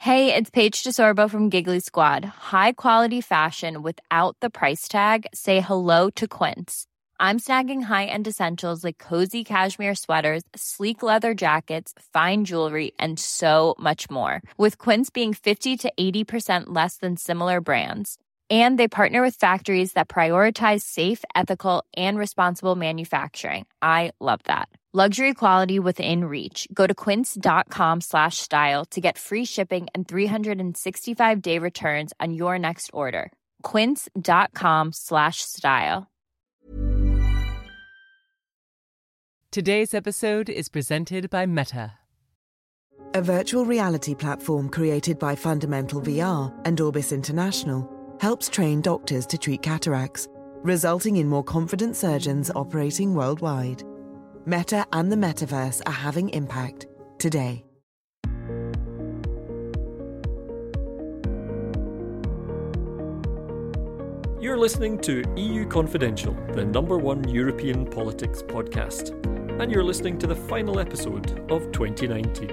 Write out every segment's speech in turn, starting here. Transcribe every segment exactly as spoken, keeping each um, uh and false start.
Hey, it's Paige DeSorbo from Giggly Squad. High quality fashion without the price tag. Say hello to Quince. I'm snagging high-end essentials like cozy cashmere sweaters, sleek leather jackets, fine jewelry, and so much more. With Quince being fifty to eighty percent less than similar brands. And they partner with factories that prioritize safe, ethical, and responsible manufacturing. I love that. Luxury quality within reach. Go to quince.com slash style to get free shipping and three sixty-five day returns on your next order. Quince.com slash style. Today's episode is presented by Meta. A virtual reality platform created by Fundamental V R and Orbis International helps train doctors to treat cataracts, resulting in more confident surgeons operating worldwide. Meta and the metaverse are having impact today. You're listening to E U Confidential, the number one European politics podcast. And you're listening to the final episode of twenty nineteen.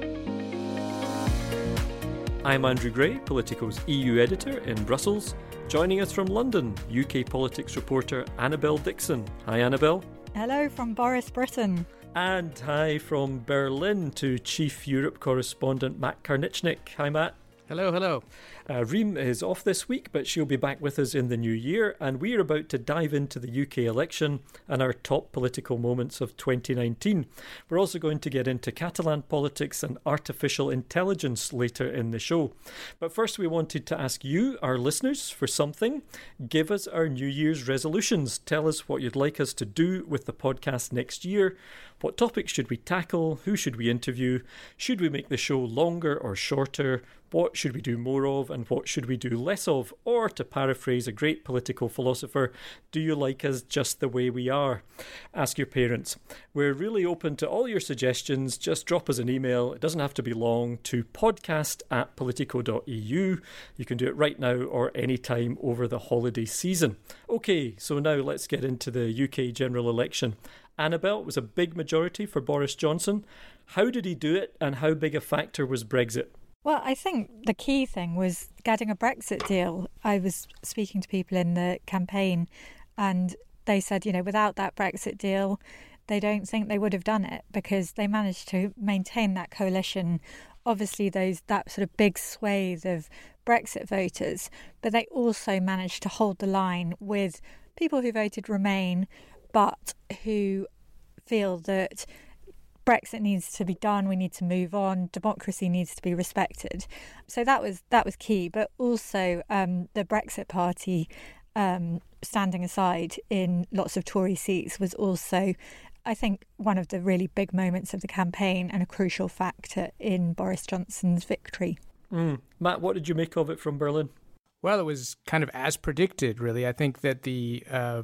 I'm Andrew Gray, Politico's E U editor in Brussels. Joining us from London, U K politics reporter Annabelle Dixon. Hi, Annabelle. Hello from Boris Britain. And hi from Berlin to Chief Europe correspondent Matt Karnichnik. Hi, Matt. Hello, hello. Uh, Reem is off this week, but she'll be back with us in the new year, and we're about to dive into the U K election and our top political moments of twenty nineteen. We're also going to get into Catalan politics and artificial intelligence later in the show. But first, we wanted to ask you, our listeners, for something. Give us our New Year's resolutions. Tell us what you'd like us to do with the podcast next year. What topics should we tackle? Who should we interview? Should we make the show longer or shorter? What should we do more of and what should we do less of? Or, to paraphrase a great political philosopher, do you like us just the way we are? Ask your parents. We're really open to all your suggestions. Just drop us an email. It doesn't have to be long, to podcast at politico dot e u. You can do it right now or any time over the holiday season. Okay, so now let's get into the U K general election. Annabelle, it was a big majority for Boris Johnson. How did he do it and how big a factor was Brexit? Well, I think the key thing was getting a Brexit deal. I was speaking to people in the campaign and they said, you know, without that Brexit deal, they don't think they would have done it because they managed to maintain that coalition. Obviously, those that sort of big swathe of Brexit voters, but they also managed to hold the line with people who voted Remain, but who feel that Brexit needs to be done, we need to move on, democracy needs to be respected. So that was that was key, but also um, the Brexit Party um, standing aside in lots of Tory seats was also, I think, one of the really big moments of the campaign and a crucial factor in Boris Johnson's victory. Mm. Matt, what did you make of it from Berlin? Well, it was kind of as predicted, really. I think that the uh,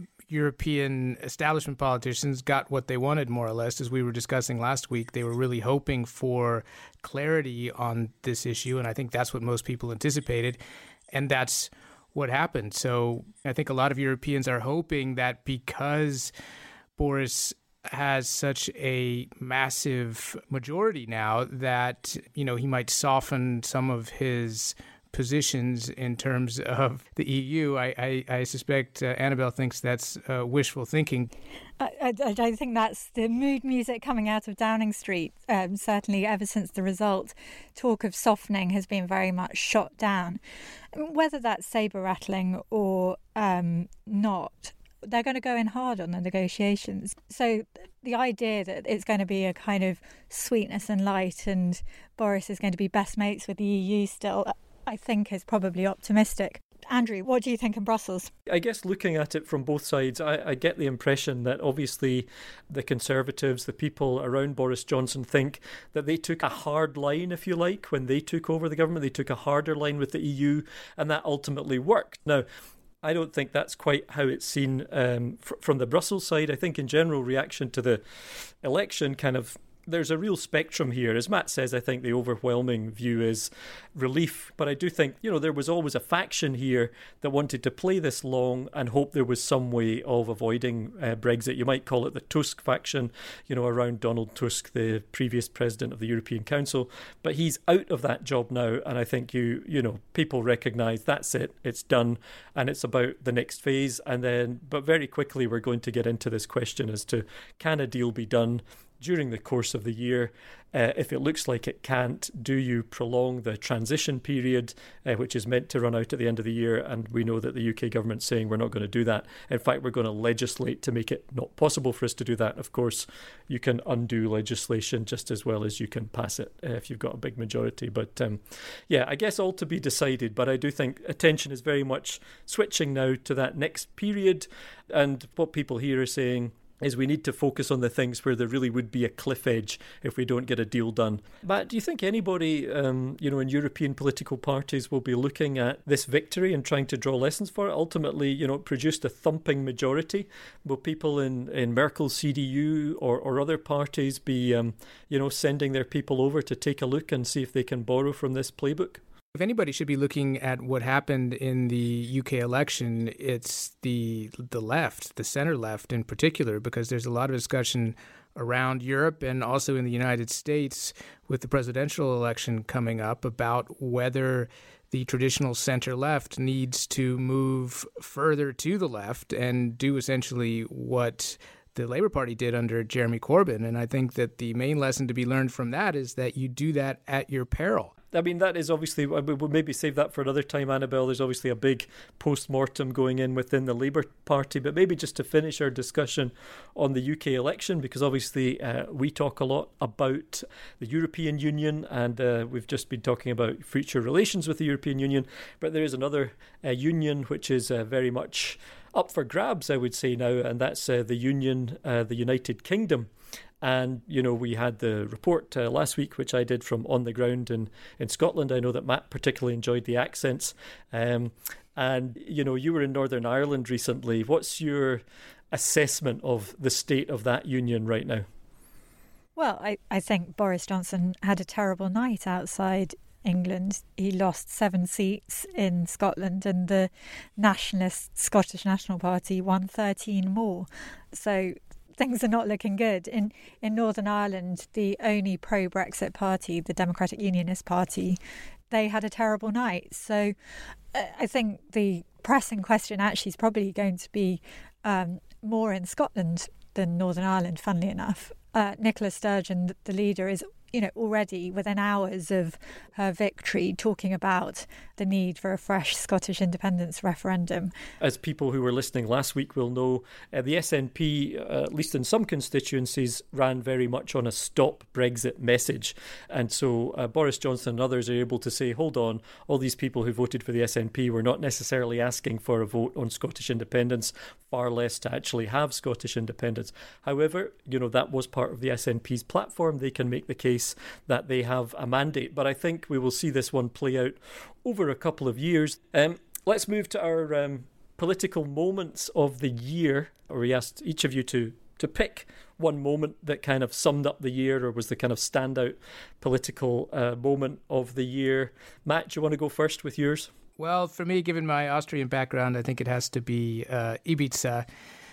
European establishment politicians got what they wanted, more or less. As we were discussing last week, they were really hoping for clarity on this issue, and I think that's what most people anticipated, and that's what happened. So I think a lot of Europeans are hoping that because Boris has such a massive majority now that, you know, he might soften some of his positions in terms of the E U. I, I, I suspect uh, Annabelle thinks that's uh, wishful thinking. I, I, I think that's the mood music coming out of Downing Street. Um, certainly ever since the result, talk of softening has been very much shot down. Whether that's sabre rattling or um, not, they're going to go in hard on the negotiations. So the idea that it's going to be a kind of sweetness and light and Boris is going to be best mates with the E U still, I think is probably optimistic. Andrew, what do you think in Brussels? I guess looking at it from both sides, I, I get the impression that obviously the Conservatives, the people around Boris Johnson, think that they took a hard line, if you like, when they took over the government. They took a harder line with the E U, and that ultimately worked. Now, I don't think that's quite how it's seen um, fr- from the Brussels side. I think in general reaction to the election kind of there's a real spectrum here. As Matt says, I think the overwhelming view is relief. But I do think, you know, there was always a faction here that wanted to play this long and hope there was some way of avoiding uh, Brexit. You might call it the Tusk faction, you know, around Donald Tusk, the previous president of the European Council. But he's out of that job now. And I think, you, you know, people recognise that's it. It's done. And it's about the next phase. And then, but very quickly, we're going to get into this question as to, can a deal be done during the course of the year? Uh, if it looks like it can't, do you prolong the transition period, uh, which is meant to run out at the end of the year? And we know that the U K government's saying we're not going to do that. In fact, we're going to legislate to make it not possible for us to do that. Of course, you can undo legislation just as well as you can pass it uh, if you've got a big majority. But um, yeah, I guess all to be decided. But I do think attention is very much switching now to that next period. And what people here are saying is we need to focus on the things where there really would be a cliff edge if we don't get a deal done. Matt, do you think anybody, um, you know, in European political parties will be looking at this victory and trying to draw lessons for it? Ultimately, you know, it produced a thumping majority. Will people in, in Merkel's C D U or, or other parties be, um, you know, sending their people over to take a look and see if they can borrow from this playbook? If anybody should be looking at what happened in the U K election, it's the the left, the center left in particular, because there's a lot of discussion around Europe and also in the United States with the presidential election coming up about whether the traditional center left needs to move further to the left and do essentially what the Labour Party did under Jeremy Corbyn. And I think that the main lesson to be learned from that is that you do that at your peril. I mean, that is obviously, we'll maybe save that for another time, Annabelle. There's obviously a big post-mortem going in within the Labour Party. But maybe just to finish our discussion on the U K election, because obviously uh, we talk a lot about the European Union, and uh, we've just been talking about future relations with the European Union. But there is another uh, union which is uh, very much up for grabs, I would say now, and that's uh, the Union, uh, the United Kingdom. And, you know, we had the report uh, last week, which I did from on the ground in, in Scotland. I know that Matt particularly enjoyed the accents. Um, and, you know, you were in Northern Ireland recently. What's your assessment of the state of that union right now? Well, I, I think Boris Johnson had a terrible night outside England. He lost seven seats in Scotland, and the nationalist Scottish National Party won thirteen more. So things are not looking good. In in Northern Ireland, the only pro-Brexit party, the Democratic Unionist Party, they had a terrible night. So uh, I think the pressing question actually is probably going to be um, more in Scotland than Northern Ireland, funnily enough. Uh, Nicola Sturgeon, the leader, is you know, already within hours of her victory, talking about the need for a fresh Scottish independence referendum. As people who were listening last week will know, uh, the S N P, uh, at least in some constituencies, ran very much on a stop Brexit message. And so uh, Boris Johnson and others are able to say, hold on, all these people who voted for the S N P were not necessarily asking for a vote on Scottish independence, far less to actually have Scottish independence. However, you know, that was part of the S N P's platform. They can make the case that they have a mandate. But I think we will see this one play out over a couple of years. Um, let's move to our um, political moments of the year. We asked each of you to to pick one moment that kind of summed up the year or was the kind of standout political uh, moment of the year. Matt, do you want to go first with yours? Well, for me, given my Austrian background, I think it has to be uh, Ibiza.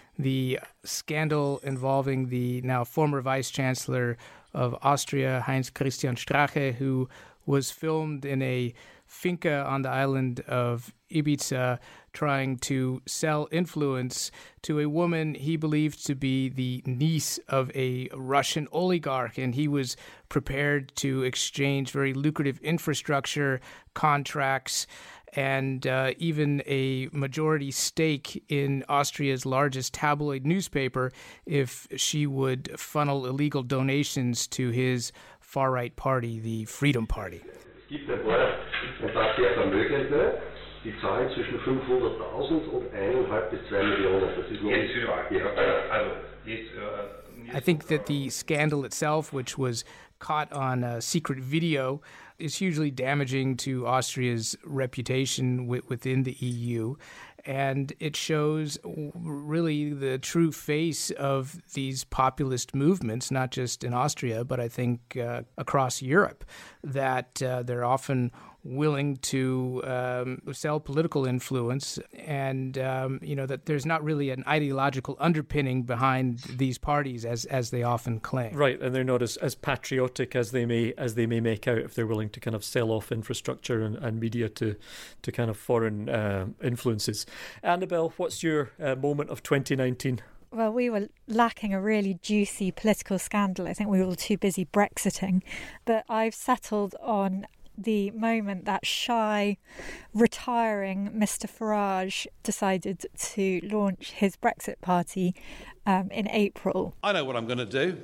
The scandal involving the now former vice chancellor of Austria, Heinz Christian Strache, who was filmed in a finca on the island of Ibiza trying to sell influence to a woman he believed to be the niece of a Russian oligarch, and he was prepared to exchange very lucrative infrastructure contracts and uh, even a majority stake in Austria's largest tabloid newspaper if she would funnel illegal donations to his far-right party, the Freedom Party. Es gibt ein paar, ein paar sehr Vermögende, die zahlen zwischen fünfhunderttausend und eineinhalb bis zwei Millionen. Das ist nur jetzt überall. Ja. Also, jetzt, uh, I think that the scandal itself, which was caught on a secret video is hugely damaging to Austria's reputation w- within the E U. And it shows really the true face of these populist movements, not just in Austria, but I think uh, across Europe, that uh, they're often willing to um, sell political influence, and um, you know that there's not really an ideological underpinning behind these parties as as they often claim. Right, and they're not as, as patriotic as they may as they may make out if they're willing to kind of sell off infrastructure and, and media to to kind of foreign uh, influences. Annabelle, what's your uh, moment of twenty nineteen? Well, we were lacking a really juicy political scandal. I think we were all too busy Brexiting, but I've settled on the moment that shy, retiring Mister Farage decided to launch his Brexit party um, in April. I know what I'm going to do.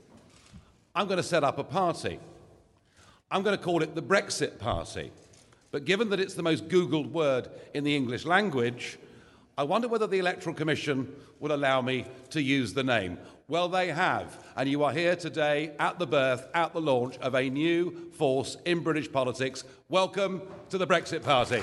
I'm going to set up a party. I'm going to call it the Brexit Party. But given that it's the most Googled word in the English language, I wonder whether the Electoral Commission will allow me to use the name. Well, they have, and you are here today at the birth, at the launch of a new force in British politics. Welcome to the Brexit Party.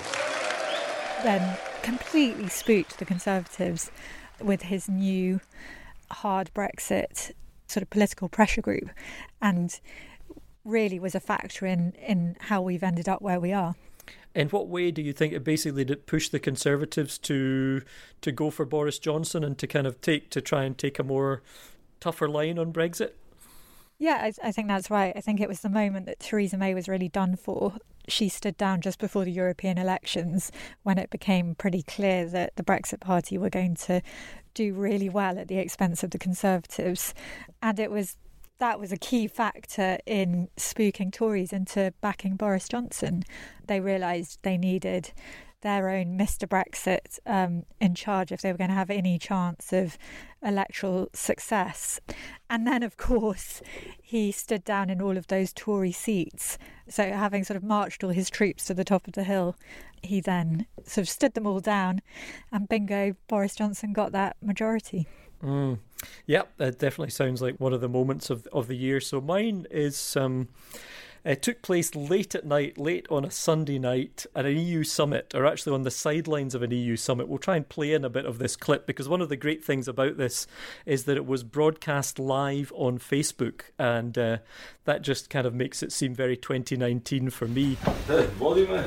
Then completely spooked the Conservatives with his new hard Brexit sort of political pressure group, and really was a factor in, in how we've ended up where we are. In what way do you think it basically did push the Conservatives to to go for Boris Johnson and to kind of take to try and take a more tougher line on Brexit? Yeah, I, I think that's right. I think it was the moment that Theresa May was really done for. She stood down just before the European elections when it became pretty clear that the Brexit Party were going to do really well at the expense of the Conservatives. And it was that was a key factor in spooking Tories into backing Boris Johnson. They realised they needed their own Mister Brexit um, in charge if they were going to have any chance of electoral success. And then, of course, he stood down in all of those Tory seats. So having sort of marched all his troops to the top of the hill, he then sort of stood them all down, and bingo, Boris Johnson got that majority. Mm. Yep, that definitely sounds like one of the moments of of the year. So mine is um, it took place late at night, late on a Sunday night at an E U summit, or actually on the sidelines of an E U summit. We'll try and play in a bit of this clip because one of the great things about this is that it was broadcast live on Facebook, and uh, that just kind of makes it seem very twenty nineteen for me. The volume.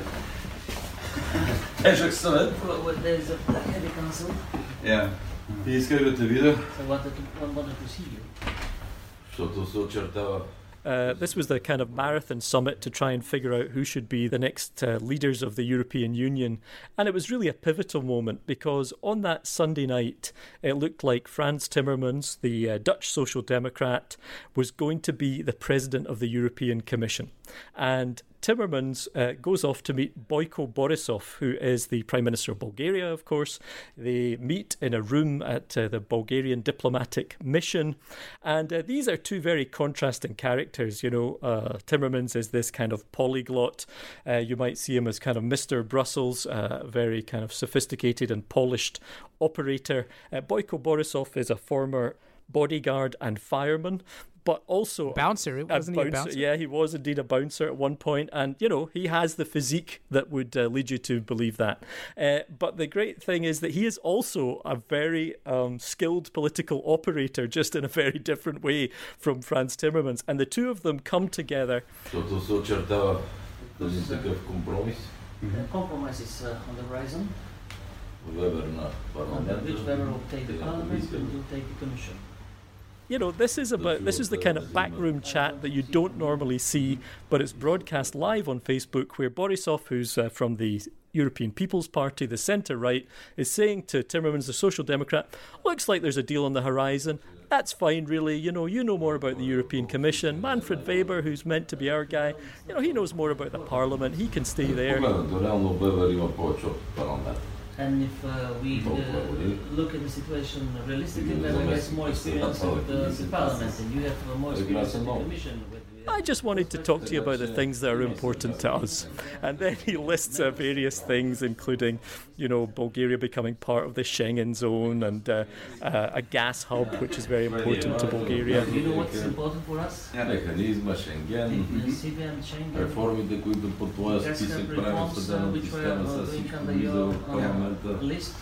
There's a summit. There's a heavy council. Yeah. He's going to video. So wanted to wanted to see you. Що то все чертава. Uh, this was the kind of marathon summit to try and figure out who should be the next uh, leaders of the European Union. And it was really a pivotal moment because on that Sunday night, it looked like Frans Timmermans, the uh, Dutch Social Democrat, was going to be the president of the European Commission. And Timmermans uh, goes off to meet Boyko Borisov, who is the Prime Minister of Bulgaria, of course. They meet in a room at uh, the Bulgarian diplomatic mission. And uh, these are two very contrasting characters. You know, uh, Timmermans is this kind of polyglot. Uh, you might see him as kind of Mister Brussels, uh, very kind of sophisticated and polished operator. Uh, Boyko Borisov is a former bodyguard and fireman, but also bouncer. Wasn't a he a bouncer? Yeah, he was indeed a bouncer at one point, and you know he has the physique that would uh, lead you to believe that. Uh, but the great thing is that he is also a very um, skilled political operator, just in a very different way from Frans Timmermans, and the two of them come together. Що то все чертава. Този такъв компромис. The compromise is uh, on the horizon. Weber на парламента. Which Weber will take the parliament and will take the commission. You know, this is about this is the kind of backroom chat that you don't normally see, but it's broadcast live on Facebook, where Borisov, who's uh, from the European People's Party, the centre-right, is saying to Timmermans, the Social Democrat, looks like there's a deal on the horizon. That's fine, really. You know, you know more about the European Commission. Manfred Weber, who's meant to be our guy, you know, he knows more about the Parliament. He can stay there. And if uh, we uh, look at the situation realistically, Weber has more experience with the, the Parliament, and you have uh, more experience with the Commission. With, I just wanted to talk to you about the things that are important to us. And then he lists uh, various things, including, you know, Bulgaria becoming part of the Schengen zone and uh, uh, a gas hub, which is very important to Bulgaria. You know what's important for us? Механизма, Шенген, реформите, които по твоя списък правим съдебната система с всичко влиза в парламента.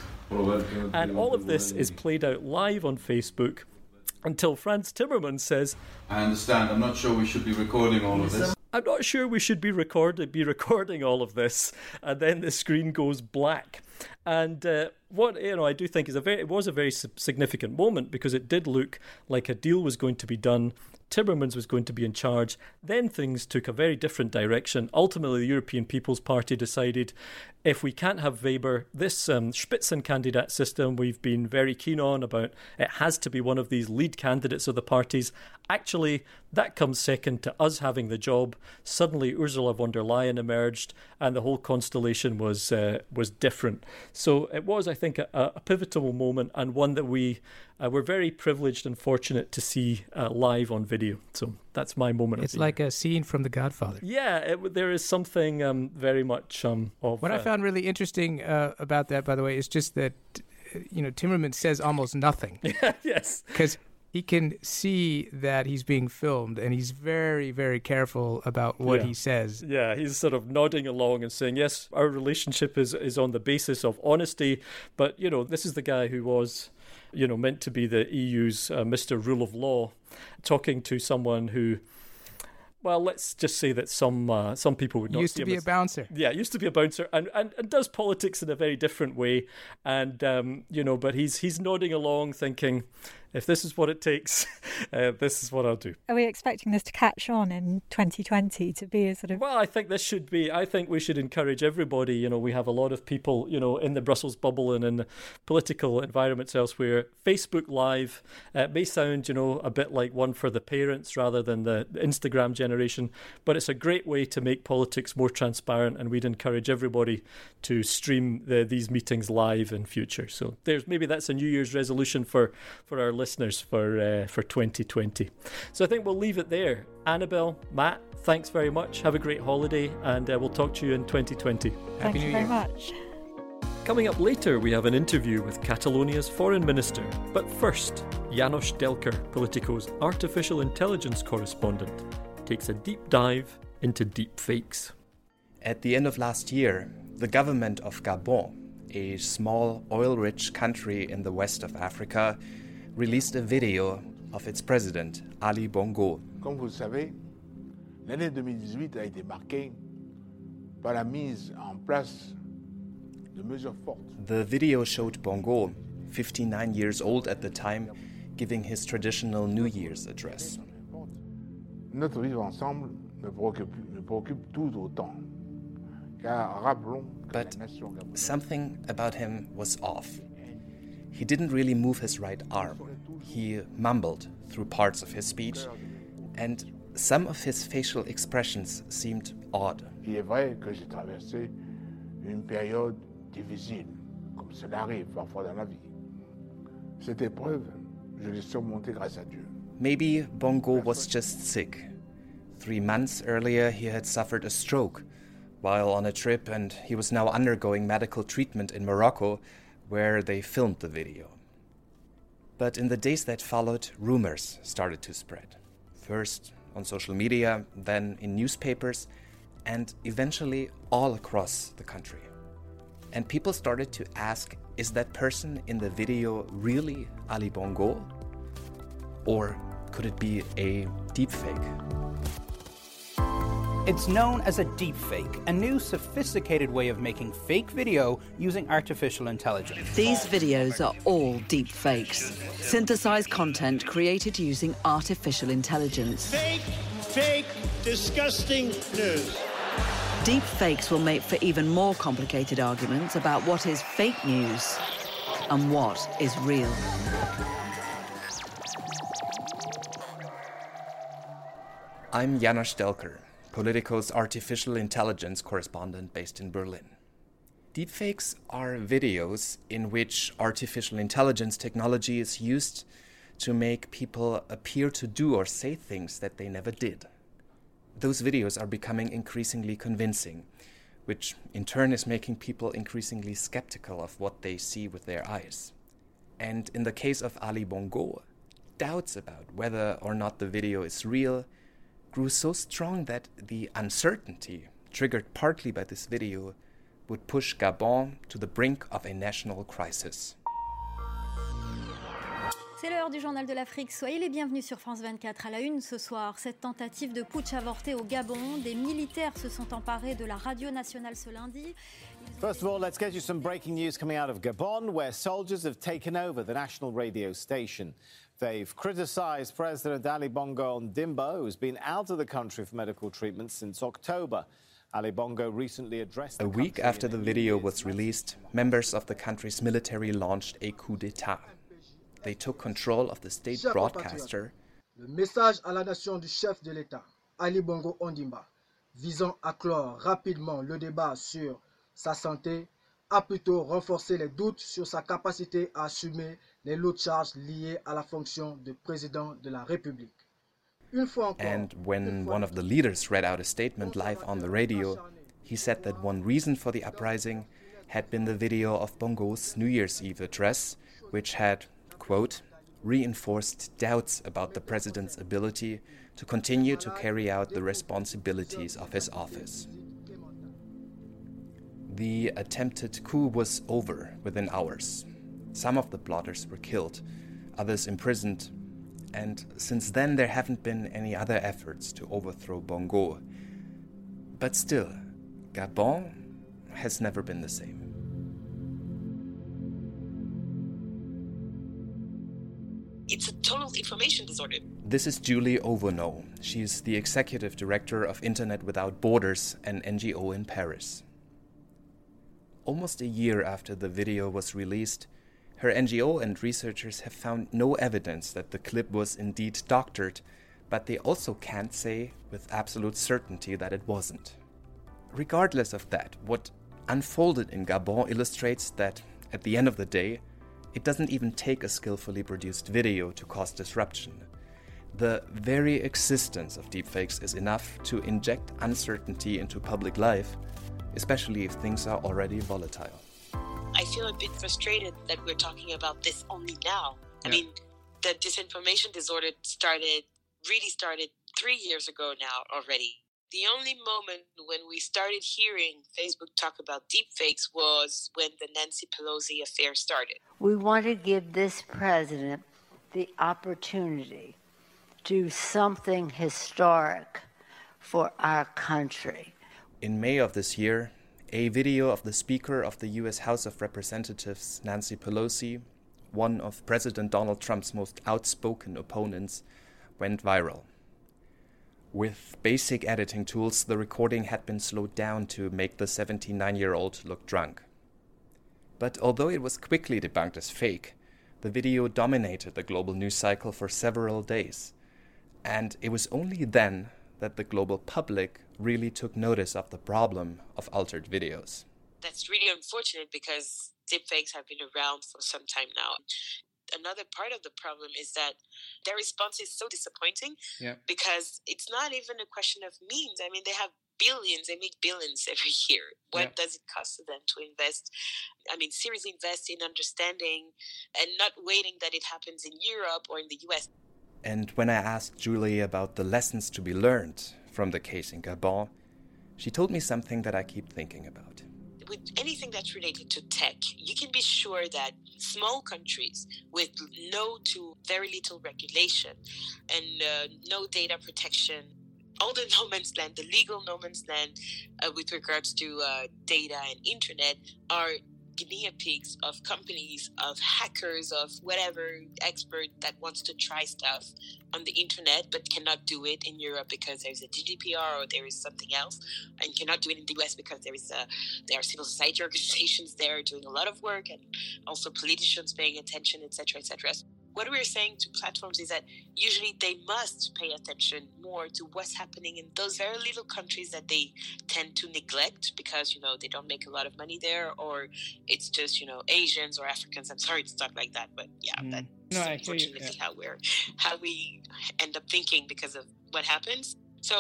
And all of this is played out live on Facebook until Frans Timmermans says, I understand, I'm not sure we should be recording all of this. I'm not sure we should be, record- be recording all of this. And then the screen goes black. And uh, what you know, I do think is a very, it was a very significant moment because it did look like a deal was going to be done. Timmermans was going to be in charge. Then things took a very different direction. Ultimately, the European People's Party decided if we can't have Weber, this um, Spitzenkandidat system we've been very keen on about, it has to be one of these lead candidates of the parties. Actually, that comes second to us having the job. Suddenly, Ursula von der Leyen emerged and the whole constellation was uh, was different. So it was, I think, a, a pivotal moment and one that we uh, were very privileged and fortunate to see uh, live on video. So that's my moment. It's like year. a scene from The Godfather. Yeah, it, there is something um, very much um, of... What uh, I found really interesting uh, about that, by the way, is just that, you know, Timmermans says almost nothing. Yes. Because he can see that he's being filmed and he's very, very careful about what yeah. he says. Yeah, he's sort of nodding along and saying, yes, our relationship is, is on the basis of honesty. But, you know, this is the guy who was, you know, meant to be the E U's uh, Mister Rule of Law, talking to someone who... Well, let's just say that some uh, some people would not used see to be as, a bouncer. Yeah, used to be a bouncer, and, and, and does politics in a very different way. And um, you know, but he's he's nodding along, thinking, if this is what it takes, uh, this is what I'll do. Are we expecting this to catch on in twenty twenty to be a sort of? Well, I think this should be. I think we should encourage everybody. You know, we have a lot of people, you know, in the Brussels bubble and in the political environments elsewhere. Facebook Live uh, may sound, you know, a bit like one for the parents rather than the Instagram generation, but it's a great way to make politics more transparent, and we'd encourage everybody to stream the, these meetings live in future. So there's maybe that's a New Year's resolution for for our listeners for uh, for twenty twenty. So I think we'll leave it there. Annabelle, Matt, thanks very much. Have a great holiday, and uh, we'll talk to you in twenty twenty. Thank Happy you New very Year. much. Coming up later, we have an interview with Catalonia's foreign minister. But first, János Delcker, Politico's artificial intelligence correspondent, takes a deep dive into deep fakes. At the end of last year, the government of Gabon, a small oil-rich country in the west of Africa, released a video of its president, Ali Bongo. Comme vous le savez, l'année deux mille dix-huit a été marquée par la mise en place de mesures fortes. The video showed Bongo, fifty-nine years old at the time, giving his traditional New Year's address. Notre vivre ensemble me préoccupe, me préoccupe tout autant. Car rappelons que But la nation gabonaise. something about him was off. He didn't really move his right arm. He mumbled through parts of his speech, and some of his facial expressions seemed odd. Il est vrai que j'ai traversé une période difficile, comme cela arrive parfois dans la vie. Cette épreuve, je l'ai surmontée grâce à Dieu. Maybe Bongo was just sick. Three months earlier, he had suffered a stroke while on a trip, and he was now undergoing medical treatment in Morocco, where they filmed the video. But in the days that followed, rumors started to spread. First on social media, then in newspapers, and eventually all across the country. And people started to ask, is that person in the video really Ali Bongo? Or could it be a deepfake? It's known as a deepfake, a new sophisticated way of making fake video using artificial intelligence. These videos are all deepfakes, synthesized content created using artificial intelligence. Fake, fake, disgusting news. Deepfakes will make for even more complicated arguments about what is fake news and what is real. I'm János Delcker, Politico's artificial intelligence correspondent based in Berlin. Deepfakes are videos in which artificial intelligence technology is used to make people appear to do or say things that they never did. those videos are becoming increasingly convincing, which in turn is making people increasingly skeptical of what they see with their eyes. And in the case of Ali Bongo, doubts about whether or not the video is real grew so strong that the uncertainty, triggered partly by this video, would push Gabon to the brink of a national crisis. C'est l'heure du journal de l'Afrique. Soyez les bienvenus sur France vingt-quatre. À la une ce soir, cette tentative de putsch avortée au Gabon. Des militaires se sont emparés de la radio nationale ce lundi. First of all, let's get you some breaking news coming out of Gabon, where soldiers have taken over the national radio station. They've criticised President Ali Bongo Ondimba, who's been out of the country for medical treatment since October. Ali Bongo recently addressed the A week after the video was released, members of the country's military launched a coup d'etat. They took control of the state broadcaster. Le message à la nation du chef de l'État, Ali Bongo Ondimba, visant à clore rapidement le débat sur sa santé, a plutôt renforcé les doutes sur sa capacité à assumer les lourdes charges liées à la fonction de président de la République. Une fois encore, And when one of the leaders read out a statement live on the radio, he said that one reason for the uprising had been the video of Bongo's New Year's Eve address, which had, quote, reinforced doubts about the president's ability to continue to carry out the responsibilities of his office. The attempted coup was over within hours. Some of the plotters were killed, others imprisoned, and since then there haven't been any other efforts to overthrow Bongo. But still, Gabon has never been the same. It's a total information disorder. This is Julie Ovonneau. She's the executive director of Internet Without Borders, an N G O in Paris. Almost a year after the video was released, her N G O and researchers have found no evidence that the clip was indeed doctored, but they also can't say with absolute certainty that it wasn't. Regardless of that, what unfolded in Gabon illustrates that, at the end of the day, it doesn't even take a skillfully produced video to cause disruption. The very existence of deepfakes is enough to inject uncertainty into public life, especially if things are already volatile. I feel a bit frustrated that we're talking about this only now. Yeah. I mean, the disinformation disorder started, really started three years ago now already. The only moment when we started hearing Facebook talk about deepfakes was when the Nancy Pelosi affair started. We want to give this president the opportunity to do something historic for our country. In May of this year, a video of the Speaker of the U S House of Representatives, Nancy Pelosi, one of President Donald Trump's most outspoken opponents, went viral. With basic editing tools, the recording had been slowed down to make the seventy-nine-year-old look drunk. But although it was quickly debunked as fake, the video dominated the global news cycle for several days. And it was only then that the global public really took notice of the problem of altered videos. That's really unfortunate because deepfakes have been around for some time now. Another part of the problem is that their response is so disappointing yeah. because it's not even a question of means. I mean, they have billions, they make billions every year. What yeah. does it cost them to invest? I mean, seriously invest in understanding and not waiting that it happens in Europe or in the U S. And when I asked Julie about the lessons to be learned from the case in Gabon, she told me something that I keep thinking about. With anything that's related to tech, you can be sure that small countries with no to very little regulation and uh, no data protection, all the no man's land, the legal no man's land uh, with regards to uh, data and internet are guinea pigs of companies, of hackers, of whatever expert that wants to try stuff on the internet but cannot do it in Europe because there's a G D P R or there is something else, and cannot do it in the U S because there is a, there are civil society organizations there doing a lot of work and also politicians paying attention, et cetera, et cetera. What we're saying to platforms is that usually they must pay attention more to what's happening in those very little countries that they tend to neglect because, you know, they don't make a lot of money there, or it's just, you know, Asians or Africans. I'm sorry to talk like that, but yeah, mm. that's no, unfortunately yeah. how we're how we end up thinking because of what happens. So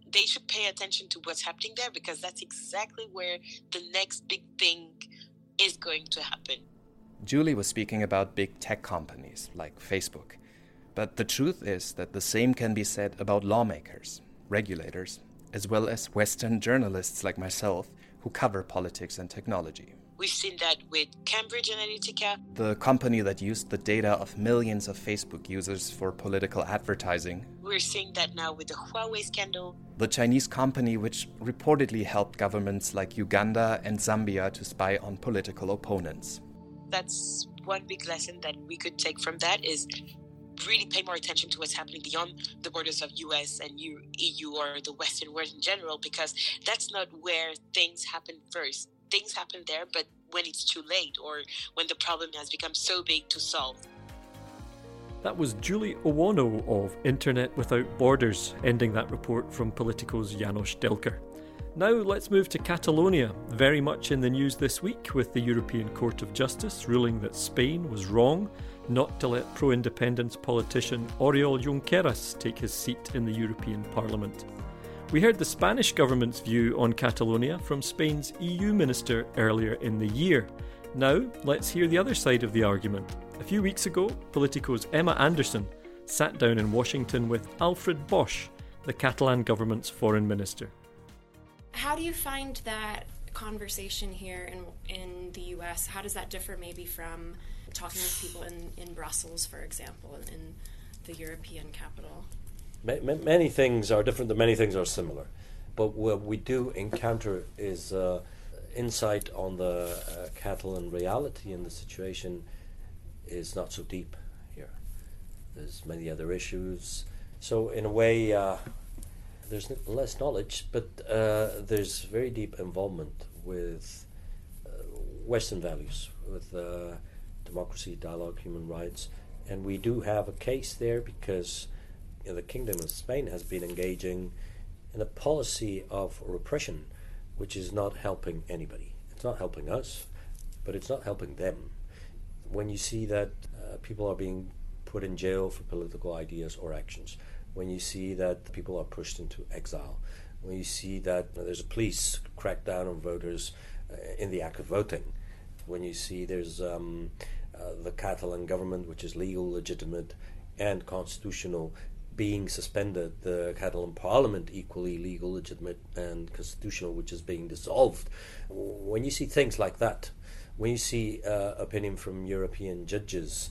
they should pay attention to what's happening there, because that's exactly where the next big thing is going to happen. Julie was speaking about big tech companies like Facebook. But the truth is that the same can be said about lawmakers, regulators, as well as Western journalists like myself who cover politics and technology. We've seen that with Cambridge Analytica, the company that used the data of millions of Facebook users for political advertising. We're seeing that now with the Huawei scandal. The Chinese company which reportedly helped governments like Uganda and Zambia to spy on political opponents. That's one big lesson that we could take from that, is really pay more attention to what's happening beyond the borders of U S and E U or the Western world in general, because that's not where things happen first. Things happen there, but when it's too late or when the problem has become so big to solve. That was Julie Owono of Internet Without Borders, ending that report from Politico's Janos Delker. Now let's move to Catalonia, very much in the news this week, with the European Court of Justice ruling that Spain was wrong not to let pro-independence politician Oriol Junqueras take his seat in the European Parliament. We heard the Spanish government's view on Catalonia from Spain's E U minister earlier in the year. Now, let's hear the other side of the argument. A few weeks ago, Politico's Emma Anderson sat down in Washington with Alfred Bosch, the Catalan government's foreign minister. How do you find that conversation here in in the U S? How does that differ maybe from talking with people in, in Brussels, for example, in the European capital? Many things are different, and many things are similar. But what we do encounter is uh, insight on the uh, Catalan reality, and the situation is not so deep here. There's many other issues. So in a way, uh, there's less knowledge, but uh, there's very deep involvement with uh, Western values, with uh, democracy, dialogue, human rights. And we do have a case there because you know, the Kingdom of Spain has been engaging in a policy of repression which is not helping anybody. It's not helping us, but it's not helping them. When you see that uh, people are being put in jail for political ideas or actions, when you see that people are pushed into exile, when you see that uh, there's a police crackdown on voters uh, in the act of voting, when you see there's um, uh, the Catalan government, which is legal, legitimate, and constitutional, being suspended, the Catalan parliament equally legal, legitimate, and constitutional, which is being dissolved. When you see things like that, when you see uh, opinion from European judges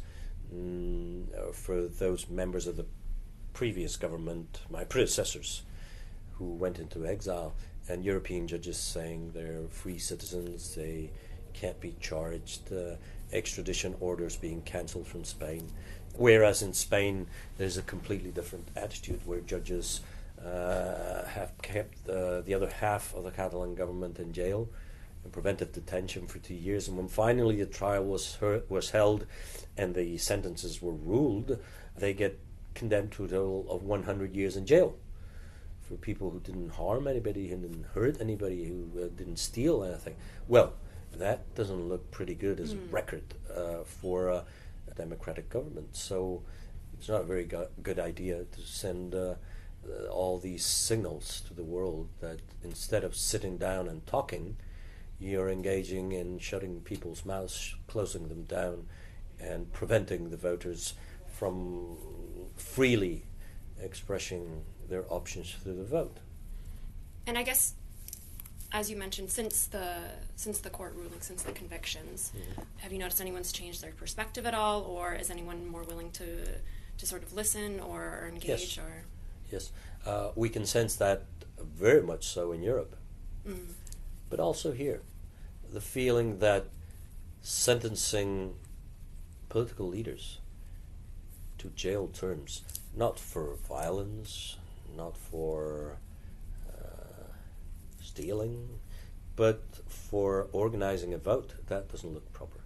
mm, for those members of the previous government, my predecessors, who went into exile, and European judges saying they're free citizens, they can't be charged, uh, extradition orders being cancelled from Spain. Whereas in Spain, there's a completely different attitude where judges uh, have kept uh, the other half of the Catalan government in jail and preventive detention for two years. And when finally the trial was heard, was held and the sentences were ruled, they get condemned to a total of one hundred years in jail for people who didn't harm anybody, who didn't hurt anybody, who uh, didn't steal anything. Well, that doesn't look pretty good as mm. a record uh, for uh, a democratic government. So it's not a very go- good idea to send uh, uh, all these signals to the world that instead of sitting down and talking, you're engaging in shutting people's mouths, closing them down, and preventing the voters from freely expressing their options through the vote. And I guess, as you mentioned, since the since the court ruling, since the convictions, mm-hmm. have you noticed anyone's changed their perspective at all, or is anyone more willing to to sort of listen or, or engage? Yes, or yes. Uh, we can sense that very much so in Europe, mm. but also here, the feeling that sentencing political leaders to jail terms, not for violence, not for uh, stealing, but for organizing a vote, that doesn't look proper.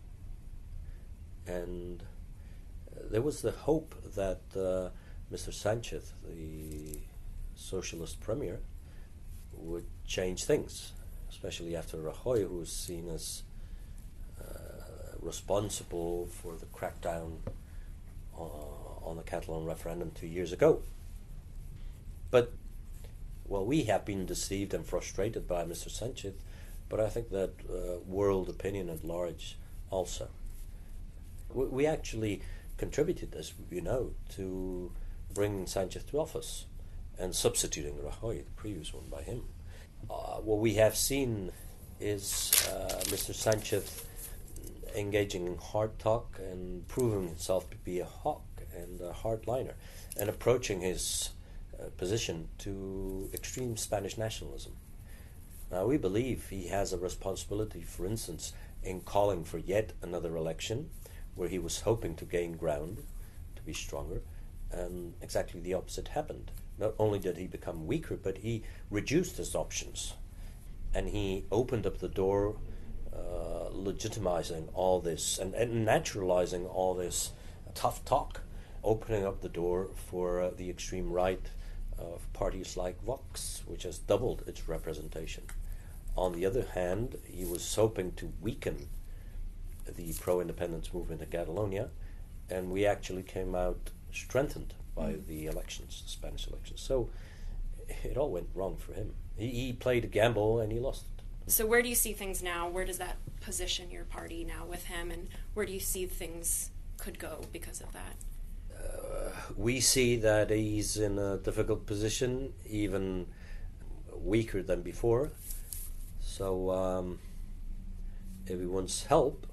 And uh, there was the hope that uh, Mister Sanchez, the socialist premier, would change things, especially after Rajoy, who was seen as uh, responsible for the crackdown uh, on the Catalan referendum two years ago. But well, we have been deceived and frustrated by Mister Sanchez, but I think that uh, world opinion at large also. We, we actually contributed, as you know, to bringing Sanchez to office and substituting Rajoy, the previous one, by him. Uh, what we have seen is uh, Mister Sanchez engaging in hard talk and proving himself to be a hawk and a hardliner, and approaching his uh, position to extreme Spanish nationalism. Now, we believe he has a responsibility, for instance, in calling for yet another election where he was hoping to gain ground, to be stronger, and exactly the opposite happened. Not only did he become weaker, but he reduced his options, and he opened up the door, uh, legitimizing all this and, and naturalizing all this tough talk, opening up the door for uh, the extreme right of parties like Vox, which has doubled its representation. On the other hand, he was hoping to weaken the pro-independence movement in Catalonia, and we actually came out strengthened by mm. the elections, the Spanish elections. So it all went wrong for him. He, he played a gamble and he lost it. So where do you see things now? Where does that position your party now with him, and where do you see things could go because of that? Uh, we see that he's in a difficult position, even weaker than before. So um, if he wants help,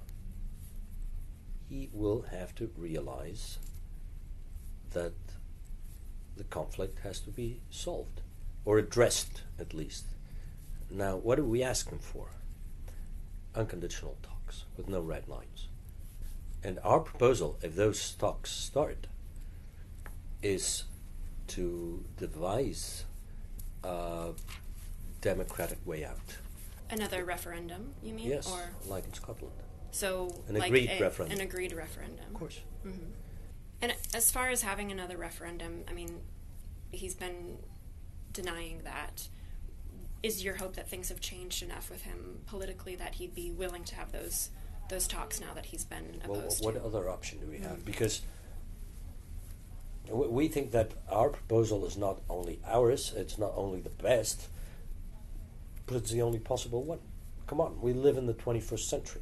he will have to realize that the conflict has to be solved, or addressed at least. Now, what are we asking for? Unconditional talks with no red lines. And our proposal, if those talks start, is to devise a democratic way out. Another referendum, you mean? Yes, or like in Scotland. So, an like agreed a, referendum. An agreed referendum. Of course. Mm-hmm. And as far as having another referendum, I mean, he's been denying that. Is your hope that things have changed enough with him politically that he'd be willing to have those those talks now that he's been opposed well, what to? other option do we have? Mm-hmm. Because we think that our proposal is not only ours, it's not only the best, but it's the only possible one. Come on, we live in the twenty-first century,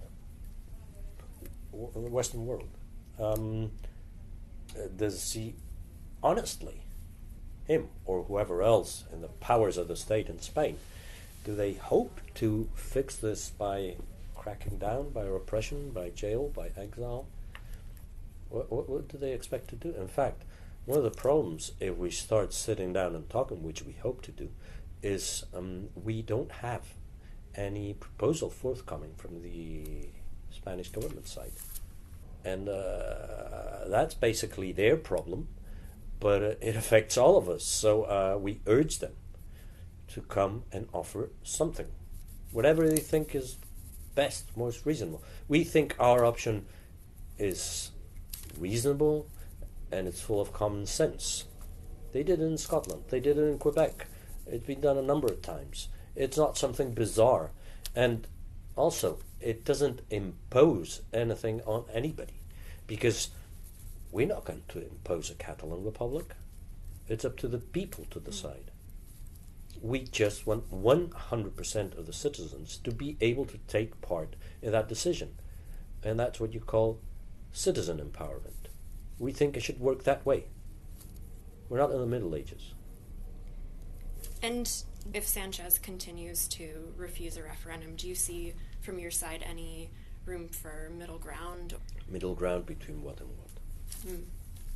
in the Western world. Um, does he, honestly, him or whoever else in the powers of the state in Spain, do they hope to fix this by cracking down, by repression, by jail, by exile? What, what, what do they expect to do? In fact, one of the problems, if we start sitting down and talking, which we hope to do, is um, we don't have any proposal forthcoming from the Spanish government side. And uh, that's basically their problem, but uh, it affects all of us. So uh, we urge them to come and offer something, whatever they think is best, most reasonable. We think our option is reasonable and it's full of common sense. They did it in Scotland. They did it in Quebec. It's been done a number of times. It's not something bizarre. And also, it doesn't impose anything on anybody, because we're not going to impose a Catalan republic. It's up to the people to decide. We just want one hundred percent of the citizens to be able to take part in that decision. And that's what you call citizen empowerment. We think it should work that way. We're not in the Middle Ages. And if Sanchez continues to refuse a referendum, do you see from your side any room for middle ground? Middle ground between what and what? Mm.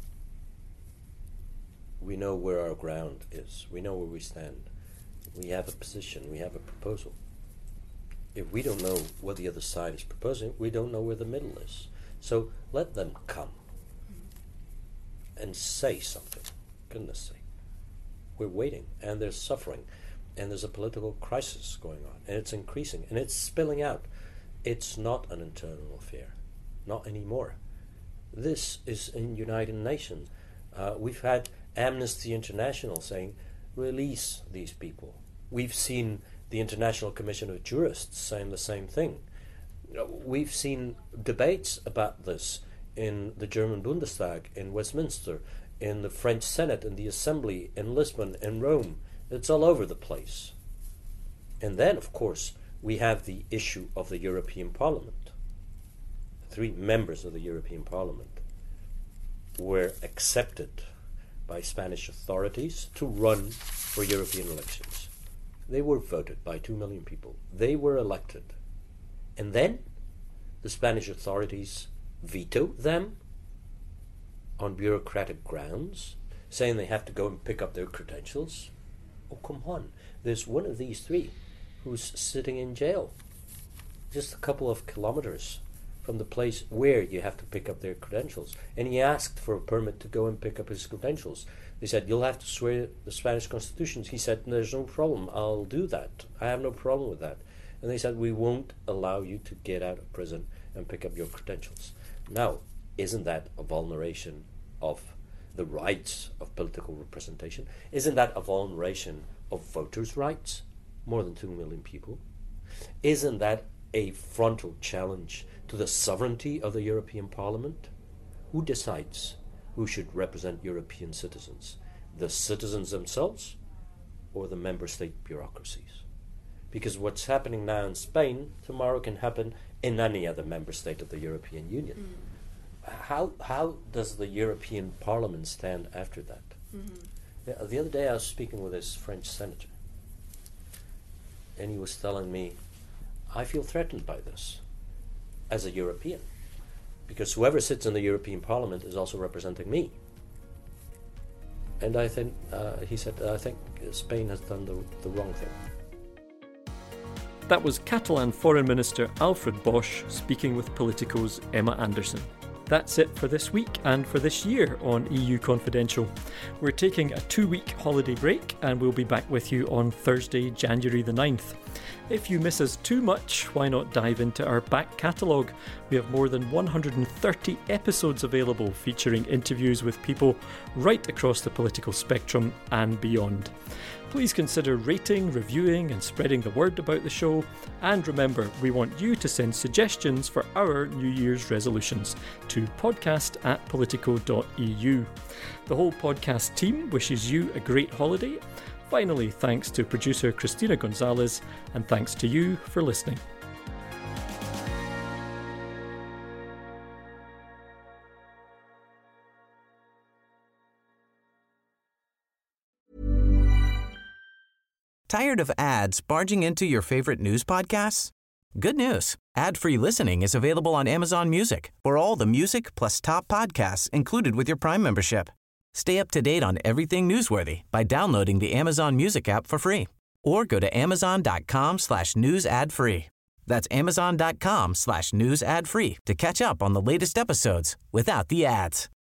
We know where our ground is. We know where we stand. We have a position. We have a proposal. If we don't know what the other side is proposing, we don't know where the middle is. So let them come mm. and say something. Goodness sake. We're waiting, and there's suffering, and there's a political crisis going on, and it's increasing, and it's spilling out. It's not an internal affair. Not anymore. This is in United Nations. Uh, we've had Amnesty International saying, release these people. We've seen the International Commission of Jurists saying the same thing. We've seen debates about this in the German Bundestag, in Westminster, in the French Senate, in the Assembly, in Lisbon, in Rome, It's all over the place. And then, of course, we have the issue of the European Parliament. Three members of the European Parliament were accepted by Spanish authorities to run for European elections. They were voted by two million people. They were elected. And then the Spanish authorities vetoed them on bureaucratic grounds, saying they have to go and pick up their credentials. Oh, come on. There's one of these three who's sitting in jail just a couple of kilometers from the place where you have to pick up their credentials. And he asked for a permit to go and pick up his credentials. They said, you'll have to swear the Spanish Constitution. He said, there's no problem. I'll do that. I have no problem with that. And they said, we won't allow you to get out of prison and pick up your credentials. Now, isn't that a vulneration of the rights of political representation? Isn't that a vulneration of voters' rights? More than two million people. Isn't that a frontal challenge to the sovereignty of the European Parliament? Who decides who should represent European citizens? The citizens themselves or the member state bureaucracies? Because what's happening now in Spain, tomorrow can happen in any other member state of the European Union. Mm. How how does the European Parliament stand after that? Mm-hmm. the, the other day I was speaking with this French senator, and he was telling me, I feel threatened by this as a European, because whoever sits in the European Parliament is also representing me. And I think, uh, he said, I think Spain has done the, the wrong thing. That was Catalan Foreign Minister Alfred Bosch speaking with Politico's Emma Anderson. That's it for this week and for this year on E U Confidential. We're taking a two-week holiday break and we'll be back with you on Thursday, January the ninth. If you miss us too much, why not dive into our back catalogue? We have more than one hundred thirty episodes available featuring interviews with people right across the political spectrum and beyond. Please consider rating, reviewing and spreading the word about the show. And remember, we want you to send suggestions for our New Year's resolutions to podcast at politico dot e u. The whole podcast team wishes you a great holiday. Finally, thanks to producer Christina Gonzalez, and thanks to you for listening. Tired of ads barging into your favorite news podcasts? Good news. Ad-free listening is available on Amazon Music for all the music plus top podcasts included with your Prime membership. Stay up to date on everything newsworthy by downloading the Amazon Music app for free or go to amazon.com slash news ad free. That's amazon.com slash news ad free to catch up on the latest episodes without the ads.